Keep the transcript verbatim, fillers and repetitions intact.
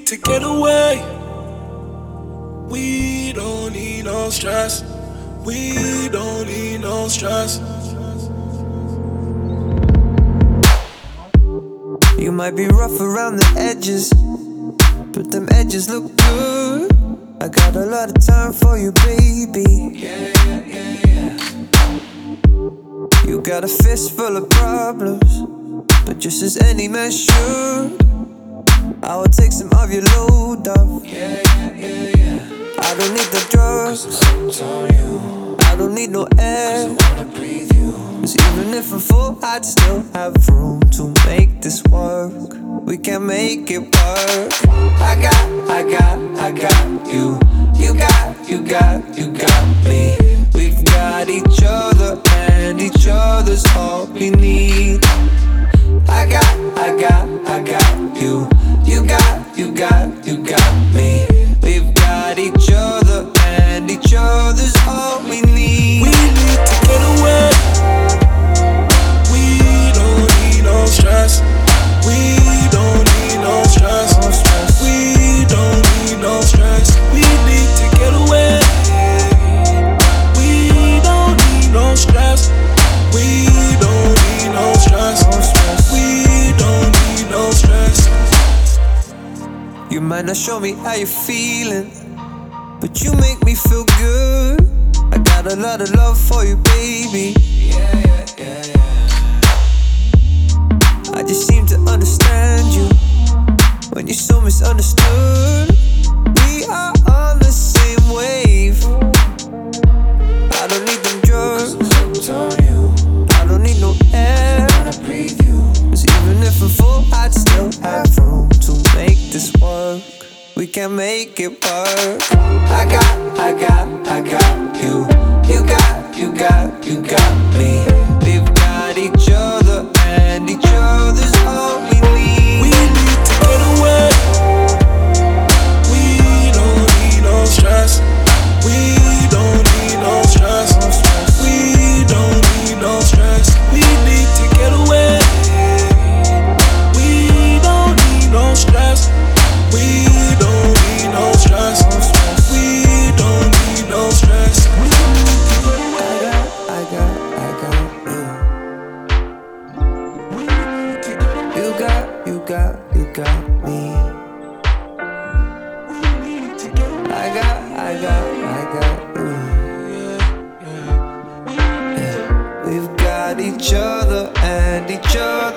to get away. We don't need no stress. We don't need no stress. You might be rough around the edges, but them edges look good. I got a lot of time for you, baby. Yeah, yeah, yeah, yeah. You got a fist full of problems, but just as any man should, I will take some of your load off. Yeah, yeah, yeah, yeah. I don't need the drugs, cause on you. I don't need no air, cause I wanna breathe you. Cause even if I'm full, I'd still have room to make this work. We can make it work. I got, I got, I got you. You got, you got, you got me. We've got each other, and each other's all we need. I got, I got, I got you. You got, you got, you got me. We've got each other, and each other's all we need. We need to get away. We don't need no stress. We don't need no stress. We don't need no stress. We need to get away. We don't need no stress. We don't need no stress. We don't need no stress. You might not show me how you're feeling, but you make me feel good. I got a lot of love for you, baby. Yeah, yeah, yeah, yeah. I just seem to understand you when you're so misunderstood. We are on the same wave. I don't need them drugs, I don't need no air. Cause even if I'm full, I'd still have room to make this work. We can make it work. I got, I got, I got you. You got, you got, you got me. We've got each other, and each other's all we need. We need to get away. We don't need no stress. We don't need no stress. We don't need no stress. We need to get away. We don't need no stress. We don't need no stress. We don't need no stress. I got, I got, I got you. You got, you got, you got me. I got, I got, I got you. Yeah. We've got each other, and each other